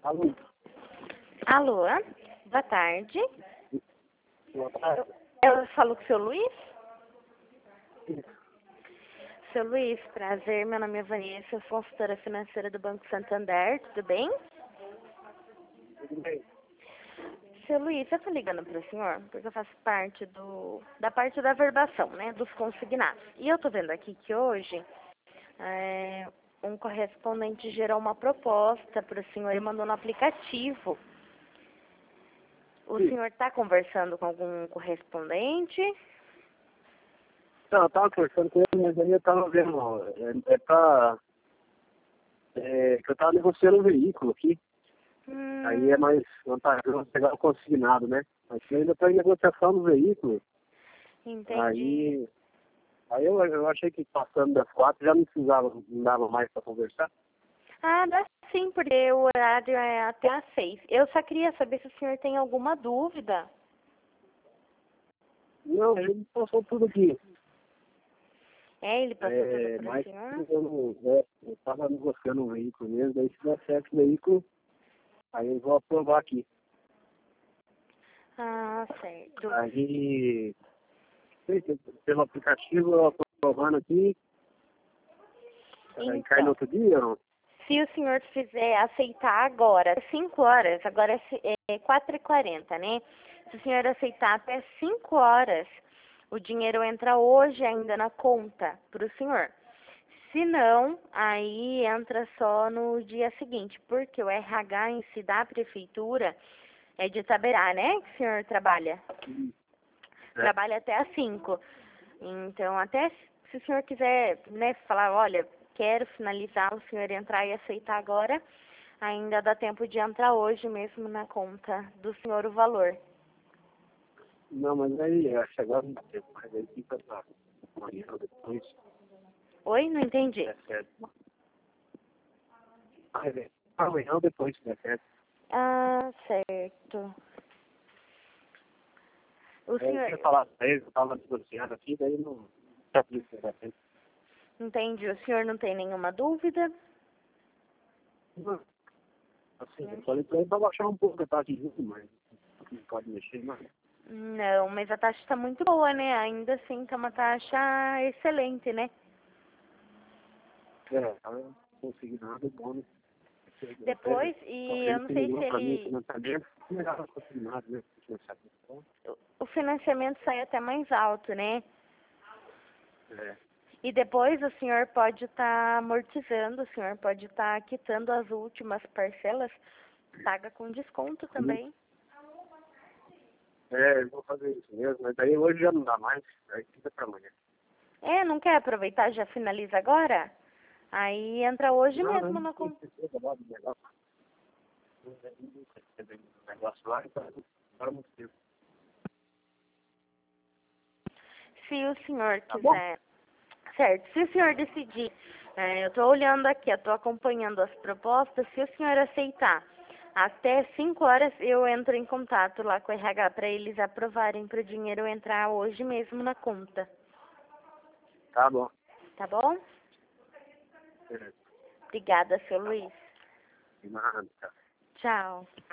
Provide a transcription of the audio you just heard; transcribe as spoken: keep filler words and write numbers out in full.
Alô? Alô, boa tarde. Boa tarde. Eu falo com o seu Luiz? Sim. Seu Luiz, prazer, meu nome é Vanessa, eu sou consultora financeira do Banco Santander, tudo bem? Tudo bem? Seu Luiz, eu tô ligando para o senhor porque eu faço parte do, da parte da verbação, né, dos consignados. E eu tô vendo aqui que hoje é, um correspondente gerou uma proposta para o senhor e mandou no aplicativo. O Sim. senhor está conversando com algum correspondente? Não, eu tava conversando com ele, mas aí eu tava vendo, ó, é, é pra... É, que eu tava negociando um veículo aqui, Hum, aí é mais vantajoso pegar o consignado, né? Mas eu ainda tô em negociação do veículo, entendi. aí... Aí eu, eu achei que passando das quatro já não precisava, não dava mais pra conversar. Ah, dá sim, porque o horário é até às seis. Eu só queria saber se o senhor tem alguma dúvida. Não, ele passou tudo aqui. É, ele passou É, tudo para o mas senhor? eu, não- é, eu tava negociando um veículo mesmo, daí se der certo o veículo, aí eu vou aprovar aqui. Ah, certo. Aí, pelo aplicativo, eu estou provando aqui, aí cai no Então, outro dia, não? se o senhor fizer aceitar agora, cinco horas, agora é ci- é quatro e quarenta, né? Se o senhor aceitar até cinco horas, o dinheiro entra hoje ainda na conta para o senhor. Se não, aí entra só no dia seguinte, porque o R H em si da prefeitura é de Itaberá, né? Que o senhor trabalha. É. Trabalha até às cinco. Então, até se o senhor quiser, né, falar, olha, quero finalizar, o senhor entrar e aceitar agora, ainda dá tempo de entrar hoje mesmo na conta do senhor o valor. Não, mas aí, acho que agora não dá tempo, mas aí fica pra amanhã ou depois, Oi? Não entendi. se der certo. Mas é, amanhã ou depois, se der certo. Ah, certo. O É, eu tinha senhor, falado pra ele, eu tava negociando aqui, daí não tá por isso que der certo. entende? O senhor não tem nenhuma dúvida? Não, assim, eu falei pra ele pra baixar um pouco a taxa de juros, mas não pode mexer mais. Não, mas a taxa está muito boa, né? Ainda assim, tá uma taxa excelente, né? É, tá consignado, bom, né? Até, Depois, e eu ele não que sei ligou se pra mim, ele... financiamento, melhor consignado, né? Financiamento. O financiamento sai até mais alto, né? É. E depois o senhor pode estar amortizando, o senhor pode estar quitando as últimas parcelas, paga com desconto também. É, eu vou fazer isso mesmo, mas daí hoje já não dá mais, aí fica pra amanhã. É, não quer aproveitar, já finaliza agora? Aí entra hoje Não, não, mesmo não na tem conta. certeza lá do negócio. Não tem certeza do negócio lá, então agora não sei. Se o senhor Tá bom? quiser, certo, se o senhor decidir, é, eu estou olhando aqui, eu estou acompanhando as propostas, se o senhor aceitar, até cinco horas eu entro em contato lá com o R H para eles aprovarem para o dinheiro entrar hoje mesmo na conta, Tá bom. tá bom? É, Obrigada, seu Luiz. de nada, tá. Tchau.